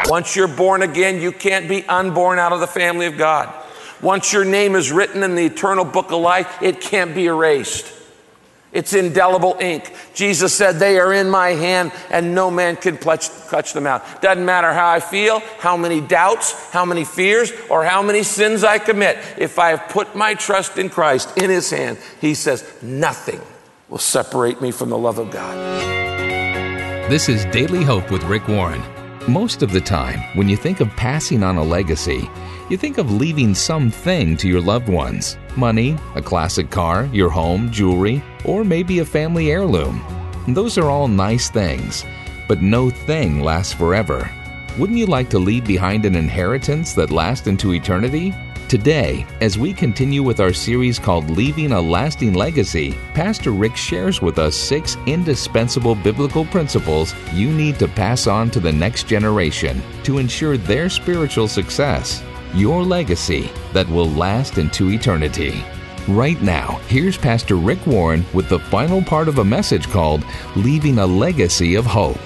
Once you're born again, you can't be unborn out of the family of God. Once your name is written in the eternal book of life, it can't be erased. It's indelible ink. Jesus said, they are in my hand and no man can clutch them out. Doesn't matter how I feel, how many doubts, how many fears, or how many sins I commit. If I have put my trust in Christ, in his hand, he says, nothing will separate me from the love of God. This is Daily Hope with Rick Warren. Most of the time, when you think of passing on a legacy, you think of leaving something to your loved ones. Money, a classic car, your home, jewelry, or maybe a family heirloom. Those are all nice things, but no thing lasts forever. Wouldn't you like to leave behind an inheritance that lasts into eternity? Today, as we continue with our series called Leaving a Lasting Legacy, Pastor Rick shares with us 6 indispensable biblical principles you need to pass on to the next generation to ensure their spiritual success. Your legacy that will last into eternity. Right now, here's Pastor Rick Warren with the final part of a message called Leaving a Legacy of Hope.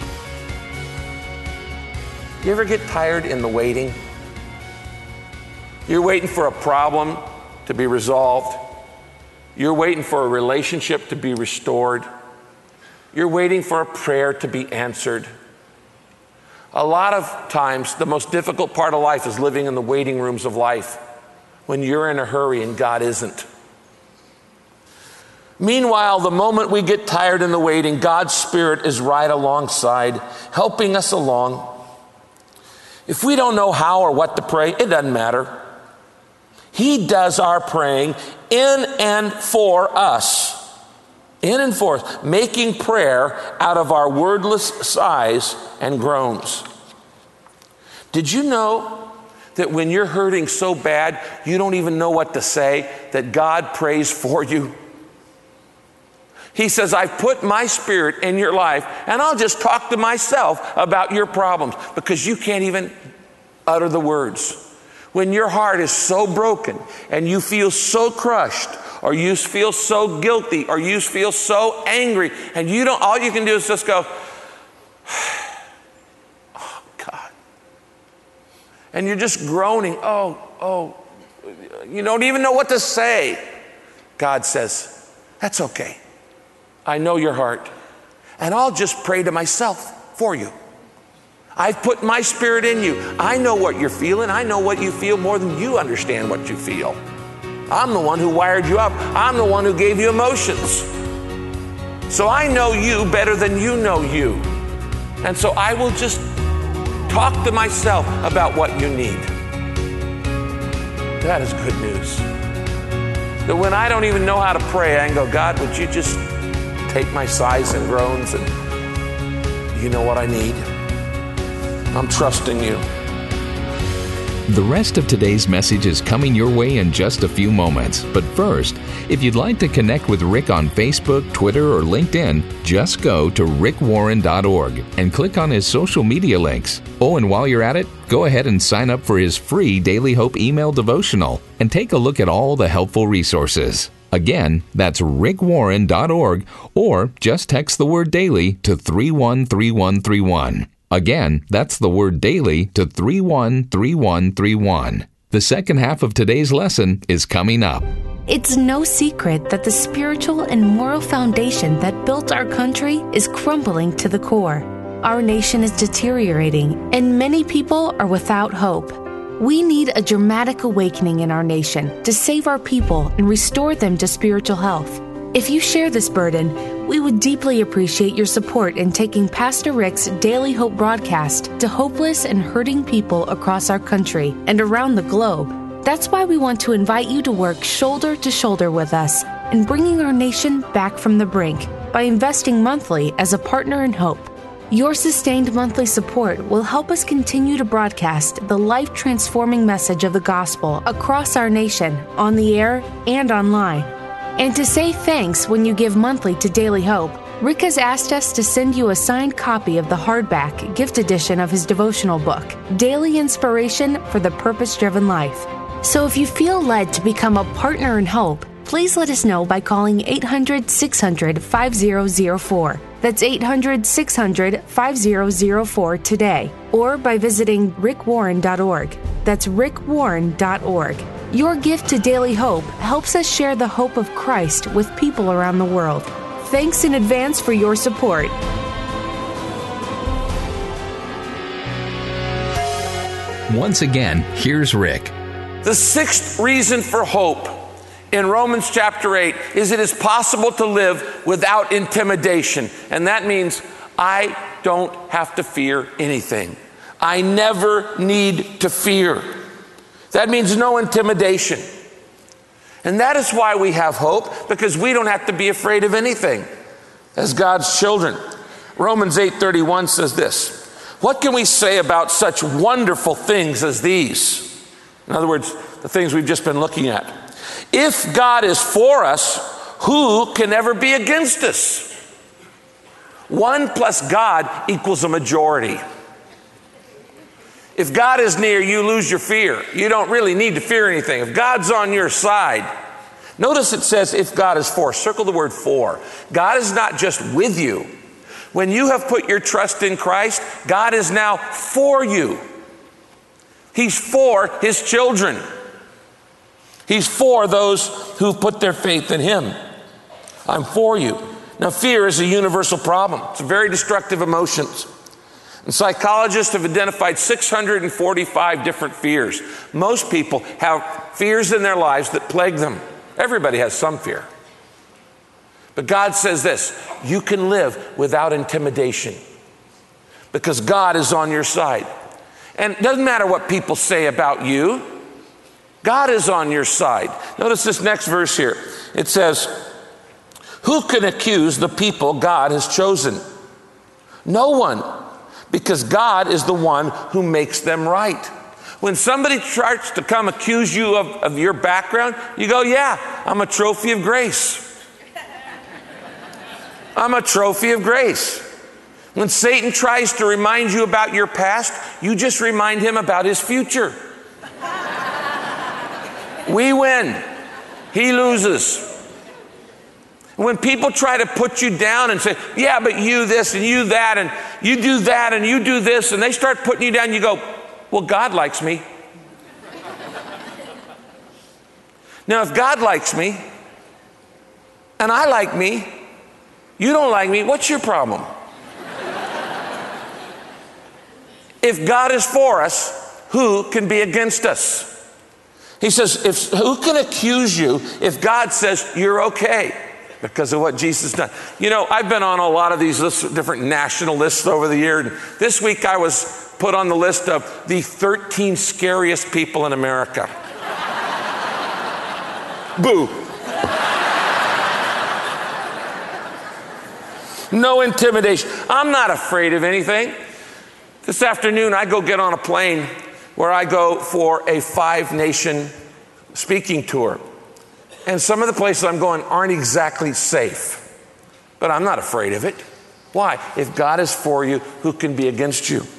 You ever get tired in the waiting? You're waiting for a problem to be resolved. You're waiting for a relationship to be restored. You're waiting for a prayer to be answered. A lot of times, the most difficult part of life is living in the waiting rooms of life when you're in a hurry and God isn't. Meanwhile, the moment we get tired in the waiting, God's Spirit is right alongside, helping us along. If we don't know how or what to pray, it doesn't matter. He does our praying in and for us. In and for us, making prayer out of our wordless sighs and groans. Did you know that when you're hurting so bad, you don't even know what to say, that God prays for you? He says, I've put my Spirit in your life, and I'll just talk to myself about your problems, because you can't even utter the words. When your heart is so broken and you feel so crushed, or you feel so guilty, or you feel so angry, and all you can do is just go, oh God. And you're just groaning, you don't even know what to say. God says, that's okay. I know your heart, and I'll just pray to myself for you. I've put my Spirit in you. I know what you're feeling. I know what you feel more than you understand what you feel. I'm the one who wired you up. I'm the one who gave you emotions. So I know you better than you know you. And so I will just talk to myself about what you need. That is good news. That when I don't even know how to pray, I can go, God, would you just take my sighs and groans, and you know what I need? I'm trusting you. The rest of today's message is coming your way in just a few moments. But first, if you'd like to connect with Rick on Facebook, Twitter, or LinkedIn, just go to rickwarren.org and click on his social media links. Oh, and while you're at it, go ahead and sign up for his free Daily Hope email devotional and take a look at all the helpful resources. Again, that's rickwarren.org, or just text the word daily to 313131. Again, that's the word daily to 313131. The second half of today's lesson is coming up. It's no secret that the spiritual and moral foundation that built our country is crumbling to the core. Our nation is deteriorating, and many people are without hope. We need a dramatic awakening in our nation to save our people and restore them to spiritual health. If you share this burden, we would deeply appreciate your support in taking Pastor Rick's Daily Hope broadcast to hopeless and hurting people across our country and around the globe. That's why we want to invite you to work shoulder to shoulder with us in bringing our nation back from the brink by investing monthly as a partner in hope. Your sustained monthly support will help us continue to broadcast the life-transforming message of the gospel across our nation, on the air and online. And to say thanks when you give monthly to Daily Hope, Rick has asked us to send you a signed copy of the hardback gift edition of his devotional book, Daily Inspiration for the Purpose-Driven Life. So if you feel led to become a partner in hope, please let us know by calling 800-600-5004. That's 800-600-5004 today, or by visiting rickwarren.org. That's rickwarren.org. Your gift to Daily Hope helps us share the hope of Christ with people around the world. Thanks in advance for your support. Once again, here's Rick. The sixth reason for hope in Romans chapter 8 is it is possible to live without intimidation. And that means I don't have to fear anything. I never need to fear. That means no intimidation. And that is why we have hope, because we don't have to be afraid of anything as God's children. Romans 8:31 says this: what can we say about such wonderful things as these? In other words, the things we've just been looking at. If God is for us, who can ever be against us? 1 plus God equals a majority. If God is near, you lose your fear. You don't really need to fear anything. If God's on your side, notice it says if God is for. Circle the word for. God is not just with you. When you have put your trust in Christ, God is now for you. He's for His children. He's for those who put their faith in Him. I'm for you. Now, fear is a universal problem. It's a very destructive emotion. And psychologists have identified 645 different fears. Most people have fears in their lives that plague them. Everybody has some fear. But God says this: you can live without intimidation because God is on your side. And it doesn't matter what people say about you. God is on your side. Notice this next verse here. It says, who can accuse the people God has chosen? No one, because God is the one who makes them right. When somebody tries to come accuse you of your background, you go, yeah, I'm a trophy of grace. I'm a trophy of grace. When Satan tries to remind you about your past, you just remind him about his future. We win. He loses. When people try to put you down and say, yeah, but you this and you that and you do that and you do this, and they start putting you down, you go, well, God likes me. Now, if God likes me and I like me, you don't like me, what's your problem? If God is for us, who can be against us? He says, who can accuse you if God says you're okay because of what Jesus done? You know, I've been on a lot of these lists, different national lists over the year. And this week I was put on the list of the 13 scariest people in America. Boo. No intimidation. I'm not afraid of anything. This afternoon I go get on a plane where I go for a 5-nation speaking tour. And some of the places I'm going aren't exactly safe. But I'm not afraid of it. Why? If God is for you, who can be against you?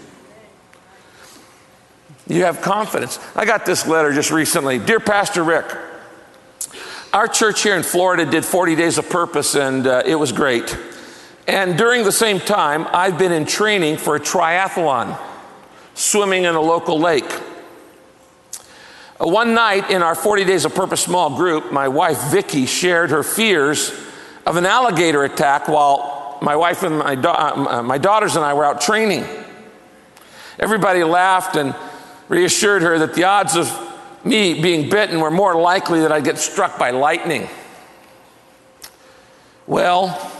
You have confidence. I got this letter just recently. Dear Pastor Rick, our church here in Florida did 40 Days of Purpose, and it was great. And during the same time, I've been in training for a triathlon, swimming in a local lake. One night in our 40 Days of Purpose small group, my wife Vicki shared her fears of an alligator attack while my wife and my daughters and I were out training. Everybody laughed and reassured her that the odds of me being bitten were more likely that I'd get struck by lightning. Well,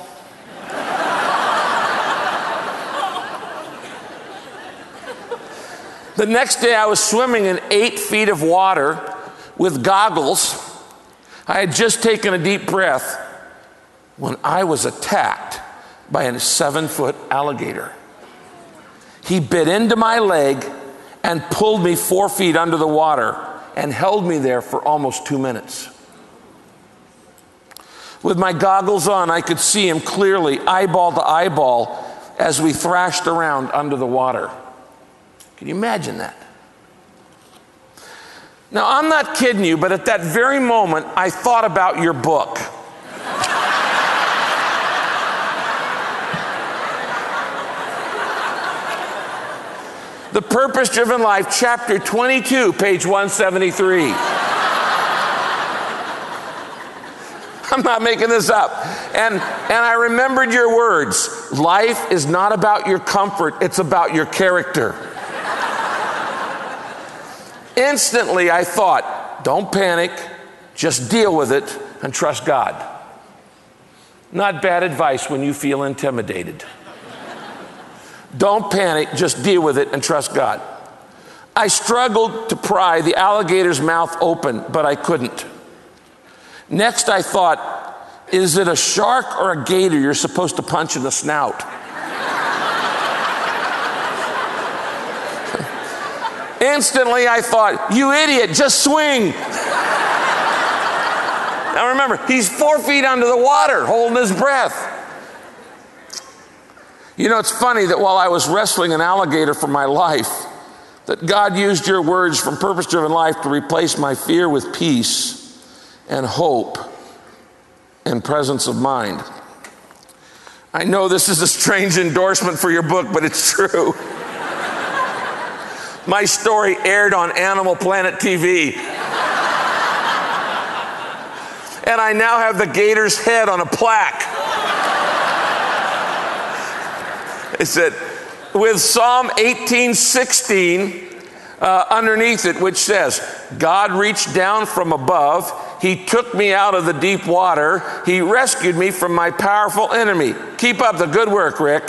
the next day I was swimming in 8 feet of water with goggles. I had just taken a deep breath when I was attacked by a 7-foot alligator. He bit into my leg and pulled me 4 feet under the water and held me there for almost 2 minutes. With my goggles on, I could see him clearly, eyeball to eyeball, as we thrashed around under the water. Can you imagine that? Now, I'm not kidding you, but at that very moment, I thought about your book. The Purpose Driven Life, chapter 22, page 173. I'm not making this up. And I remembered your words. Life is not about your comfort, it's about your character. Instantly, I thought, don't panic, just deal with it and trust God. Not bad advice when you feel intimidated. Don't panic, just deal with it and trust God. I struggled to pry the alligator's mouth open, but I couldn't. Next, I thought, is it a shark or a gator you're supposed to punch in the snout? Instantly, I thought, you idiot, just swing. Now remember, he's 4 feet under the water, holding his breath. You know, it's funny that while I was wrestling an alligator for my life, that God used your words from Purpose Driven Life to replace my fear with peace and hope and presence of mind. I know this is a strange endorsement for your book, but it's true. My story aired on Animal Planet TV. And I now have the gator's head on a plaque. It said, with Psalm 18:16 underneath it, which says, God reached down from above, he took me out of the deep water, he rescued me from my powerful enemy. Keep up the good work, Rick.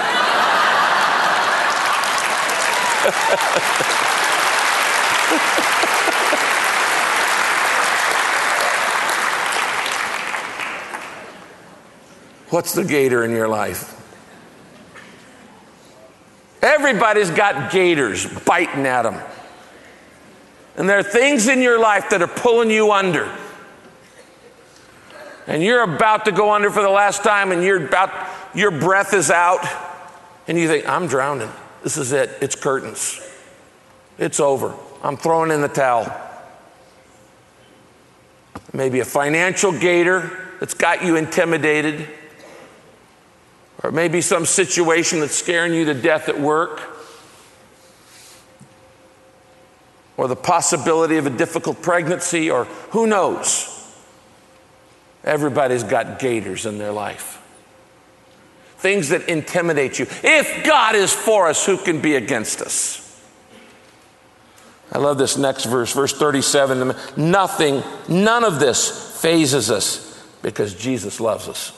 What's the gator in your life? Everybody's got gators biting at them. And there are things in your life that are pulling you under. And you're about to go under for the last time, and your breath is out, and you think, I'm drowning. This is it. It's curtains. It's over. I'm throwing in the towel. Maybe a financial gator that's got you intimidated. Or maybe some situation that's scaring you to death at work. Or the possibility of a difficult pregnancy, or who knows. Everybody's got gators in their life. Things that intimidate you. If God is for us, who can be against us? I love this next verse, verse 37. None of this phases us because Jesus loves us.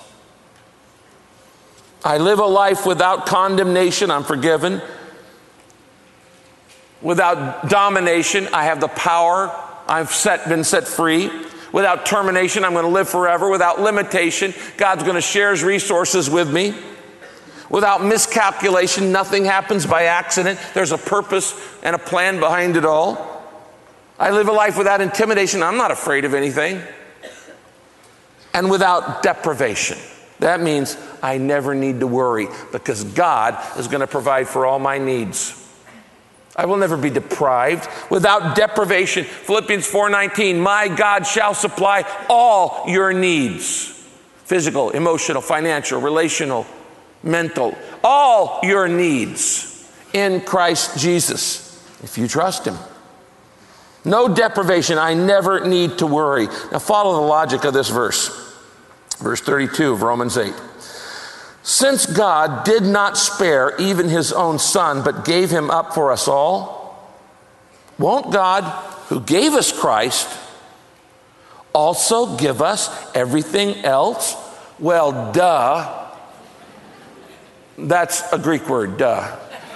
I live a life without condemnation, I'm forgiven. Without domination, I have the power, I've been set free. Without termination, I'm going to live forever. Without limitation, God's going to share his resources with me. Without miscalculation, nothing happens by accident. There's a purpose and a plan behind it all. I live a life without intimidation. I'm not afraid of anything. And without deprivation. That means I never need to worry because God is going to provide for all my needs. I will never be deprived. Without deprivation, Philippians 4:19, my God shall supply all your needs. Physical, emotional, financial, relational, mental. All your needs in Christ Jesus, if you trust him. No deprivation. I never need to worry. Now follow the logic of this verse. Verse 32 of Romans 8. Since God did not spare even his own son, but gave him up for us all, won't God, who gave us Christ, also give us everything else? Well, duh. That's a Greek word, duh.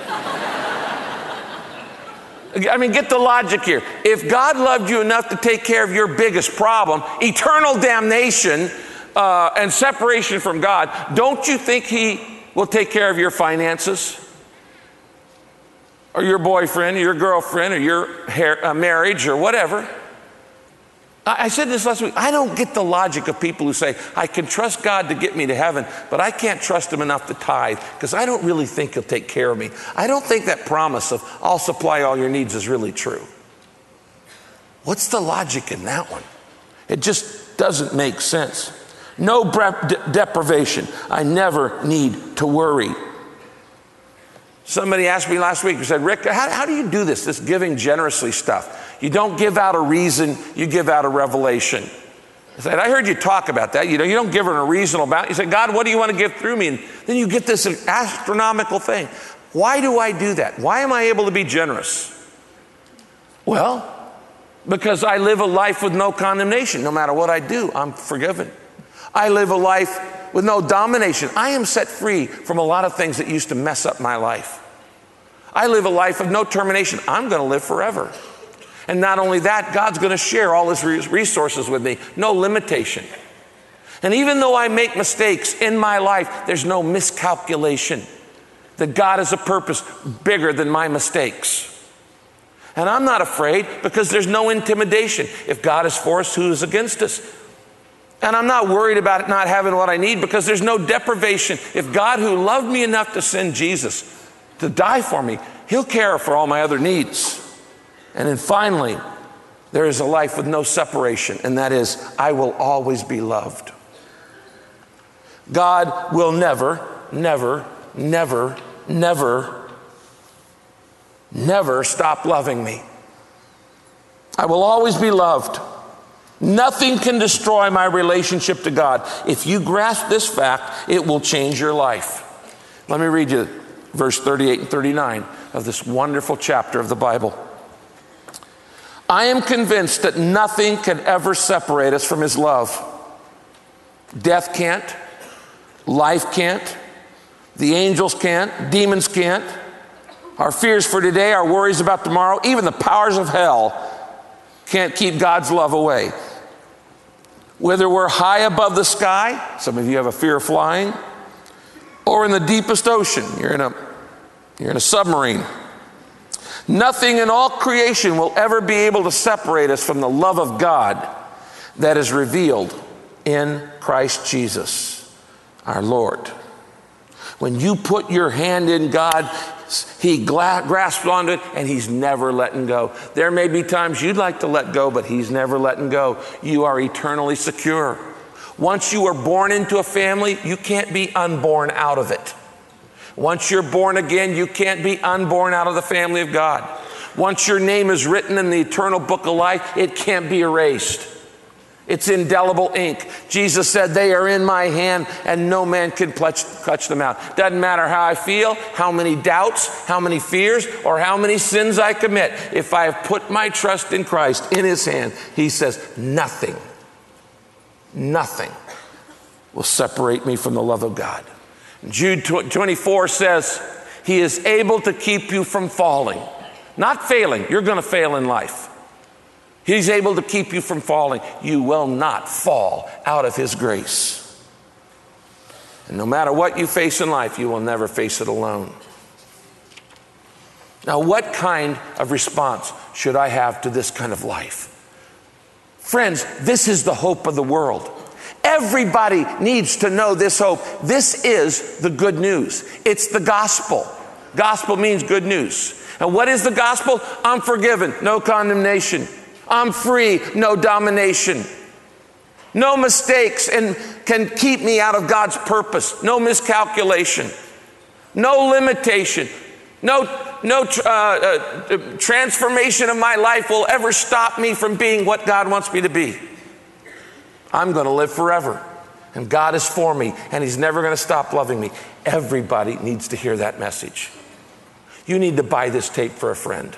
I mean, get the logic here. If God loved you enough to take care of your biggest problem, eternal damnation, and separation from God, don't you think he will take care of your finances? Or your boyfriend, or your girlfriend, or your marriage, or whatever? I said this last week. I don't get the logic of people who say, I can trust God to get me to heaven, but I can't trust him enough to tithe because I don't really think he'll take care of me. I don't think that promise of I'll supply all your needs is really true. What's the logic in that one? It just doesn't make sense. No deprivation. I never need to worry. Somebody asked me last week, he said, Rick, how do you do this giving generously stuff? You don't give out a reason, you give out a revelation. I said, I heard you talk about that. You don't give it a reasonable amount. You say, God, what do you want to give through me? And then you get this astronomical thing. Why do I do that? Why am I able to be generous? Well, because I live a life with no condemnation. No matter what I do, I'm forgiven. I live a life with no domination. I am set free from a lot of things that used to mess up my life. I live a life of no termination. I'm going to live forever. And not only that, God's going to share all his resources with me. No limitation. And even though I make mistakes in my life, there's no miscalculation. That God has a purpose bigger than my mistakes. And I'm not afraid because there's no intimidation. If God is for us, who is against us? And I'm not worried about not having what I need because there's no deprivation. If God, who loved me enough to send Jesus to die for me, he'll care for all my other needs. And then finally, there is a life with no separation, and that is, I will always be loved. God will never, never, never, never, never stop loving me. I will always be loved. Nothing can destroy my relationship to God. If you grasp this fact, it will change your life. Let me read you verse 38 and 39 of this wonderful chapter of the Bible. I am convinced that nothing can ever separate us from his love. Death can't. Life can't. The angels can't. Demons can't. Our fears for today, our worries about tomorrow, even the powers of hell can't keep God's love away. Whether we're high above the sky, some of you have a fear of flying, or in the deepest ocean, you're in a submarine. Nothing in all creation will ever be able to separate us from the love of God that is revealed in Christ Jesus, our Lord. When you put your hand in God, he grasps onto it and he's never letting go. There may be times you'd like to let go, but he's never letting go. You are eternally secure. Once you are born into a family, you can't be unborn out of it. Once you're born again, you can't be unborn out of the family of God. Once your name is written in the eternal book of life, it can't be erased. It's indelible ink. Jesus said, they are in my hand and no man can clutch them out. Doesn't matter how I feel, how many doubts, how many fears, or how many sins I commit. If I have put my trust in Christ, in his hand, he says, nothing will separate me from the love of God. Jude 24 says, he is able to keep you from falling. Not failing. You're going to fail in life. He's able to keep you from falling. You will not fall out of his grace. And no matter what you face in life, you will never face it alone. Now, what kind of response should I have to this kind of life? Friends, this is the hope of the world. Everybody needs to know this hope. This is the good news. It's the gospel. Gospel means good news. And what is the gospel? I'm forgiven, no condemnation. I'm free, no domination. No mistakes and can keep me out of God's purpose. No miscalculation. No limitation. No transformation of my life will ever stop me from being what God wants me to be. I'm going to live forever. And God is for me, and he's never going to stop loving me. Everybody needs to hear that message. You need to buy this tape for a friend.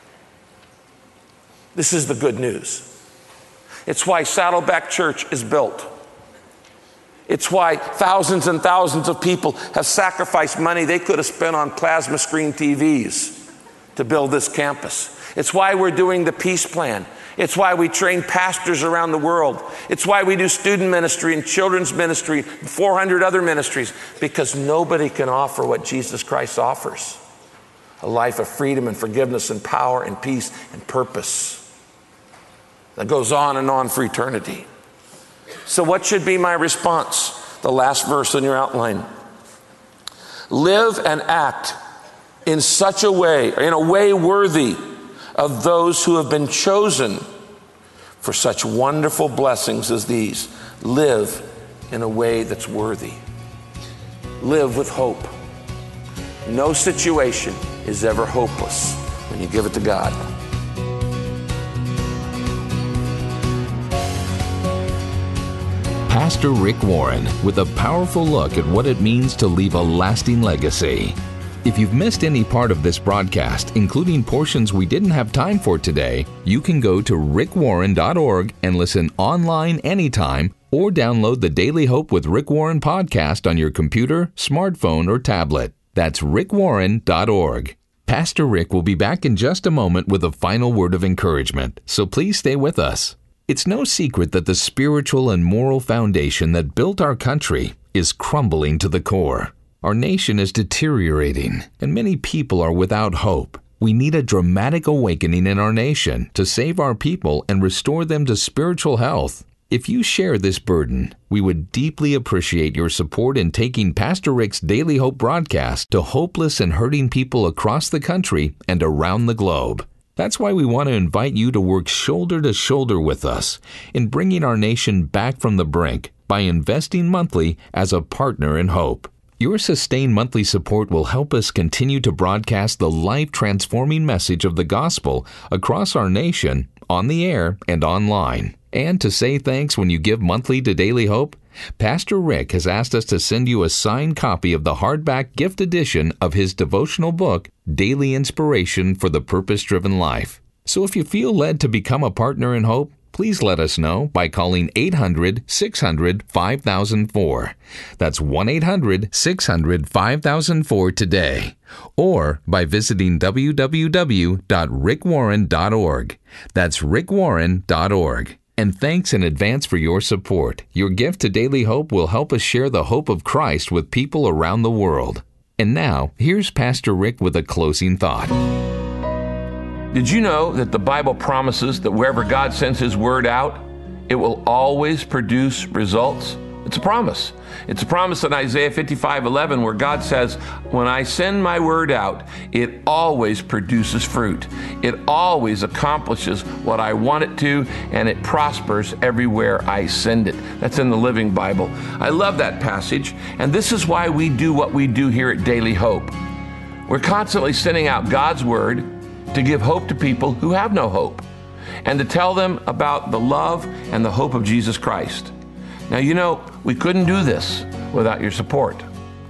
This is the good news. It's why Saddleback Church is built. It's why thousands and thousands of people have sacrificed money they could have spent on plasma screen TVs to build this campus. It's why we're doing the Peace Plan. It's why we train pastors around the world. It's why we do student ministry and children's ministry, 400 other ministries, because nobody can offer what Jesus Christ offers. A life of freedom and forgiveness and power and peace and purpose that goes on and on for eternity. So what should be my response? The last verse in your outline. Live and act in such a way, in a way worthy of those who have been chosen for such wonderful blessings as these. Live in a way that's worthy. Live with hope. No situation is ever hopeless when you give it to God. Pastor Rick Warren with a powerful look at what it means to leave a lasting legacy. If you've missed any part of this broadcast, including portions we didn't have time for today, you can go to rickwarren.org and listen online anytime, or download the Daily Hope with Rick Warren podcast on your computer, smartphone, or tablet. That's rickwarren.org. Pastor Rick will be back in just a moment with a final word of encouragement, so please stay with us. It's no secret that the spiritual and moral foundation that built our country is crumbling to the core. Our nation is deteriorating, and many people are without hope. We need a dramatic awakening in our nation to save our people and restore them to spiritual health. If you share this burden, we would deeply appreciate your support in taking Pastor Rick's Daily Hope broadcast to hopeless and hurting people across the country and around the globe. That's why we want to invite you to work shoulder to shoulder with us in bringing our nation back from the brink by investing monthly as a partner in hope. Your sustained monthly support will help us continue to broadcast the life-transforming message of the gospel across our nation, on the air and online. And to say thanks when you give monthly to Daily Hope, Pastor Rick has asked us to send you a signed copy of the hardback gift edition of his devotional book, Daily Inspiration for the Purpose-Driven Life. So if you feel led to become a partner in hope, please let us know by calling 800-600-5004. That's 1-800-600-5004 today. Or by visiting www.rickwarren.org. That's rickwarren.org. And thanks in advance for your support. Your gift to Daily Hope will help us share the hope of Christ with people around the world. And now, here's Pastor Rick with a closing thought. Did you know that the Bible promises that wherever God sends His word out, it will always produce results? It's a promise. It's a promise in Isaiah 55:11 where God says, when I send my word out, it always produces fruit. It always accomplishes what I want it to, and it prospers everywhere I send it. That's in the Living Bible. I love that passage, and this is why we do what we do here at Daily Hope. We're constantly sending out God's word to give hope to people who have no hope, and to tell them about the love and the hope of Jesus Christ. Now, you know, we couldn't do this without your support.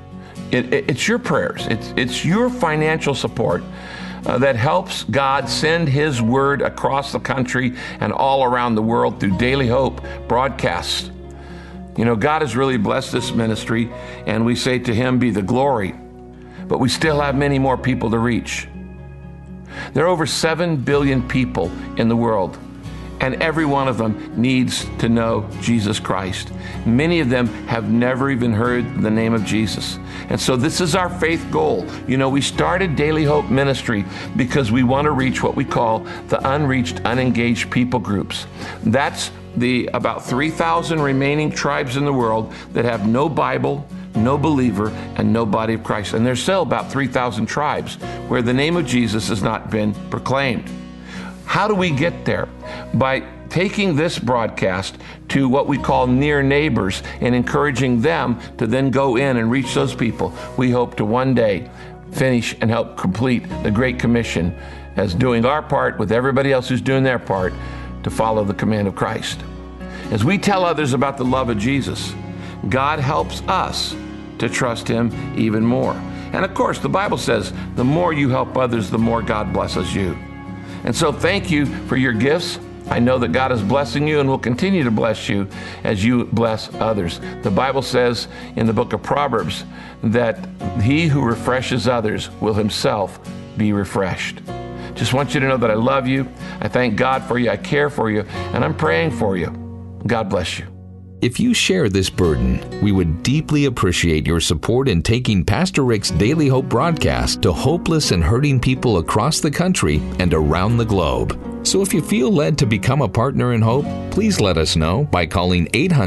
It's your prayers. It's your financial support that helps God send His word across the country and all around the world through Daily Hope broadcasts. You know, God has really blessed this ministry, and we say to Him be the glory, but we still have many more people to reach. There are over 7 billion people in the world, and every one of them needs to know Jesus Christ. Many of them have never even heard the name of Jesus. And so this is our faith goal. You know, we started Daily Hope Ministry because we want to reach what we call the unreached, unengaged people groups. That's the about 3,000 remaining tribes in the world that have no Bible, no believer, and no body of Christ. And there's still about 3,000 tribes where the name of Jesus has not been proclaimed. How do we get there? By taking this broadcast to what we call near neighbors and encouraging them to then go in and reach those people. We hope to one day finish and help complete the Great Commission as doing our part with everybody else who's doing their part to follow the command of Christ. As we tell others about the love of Jesus, God helps us to trust Him even more. And of course, the Bible says, the more you help others, the more God blesses you. And so thank you for your gifts. I know that God is blessing you and will continue to bless you as you bless others. The Bible says in the book of Proverbs that he who refreshes others will himself be refreshed. Just want you to know that I love you. I thank God for you. I care for you. And I'm praying for you. God bless you. If you share this burden, we would deeply appreciate your support in taking Pastor Rick's Daily Hope broadcast to hopeless and hurting people across the country and around the globe. So if you feel led to become a partner in hope, please let us know by calling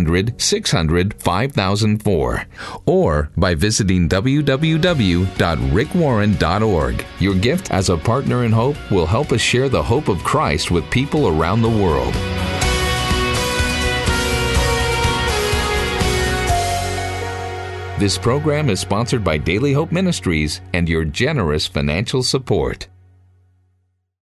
800-600-5004 or by visiting www.rickwarren.org. Your gift as a partner in hope will help us share the hope of Christ with people around the world. This program is sponsored by Daily Hope Ministries and your generous financial support.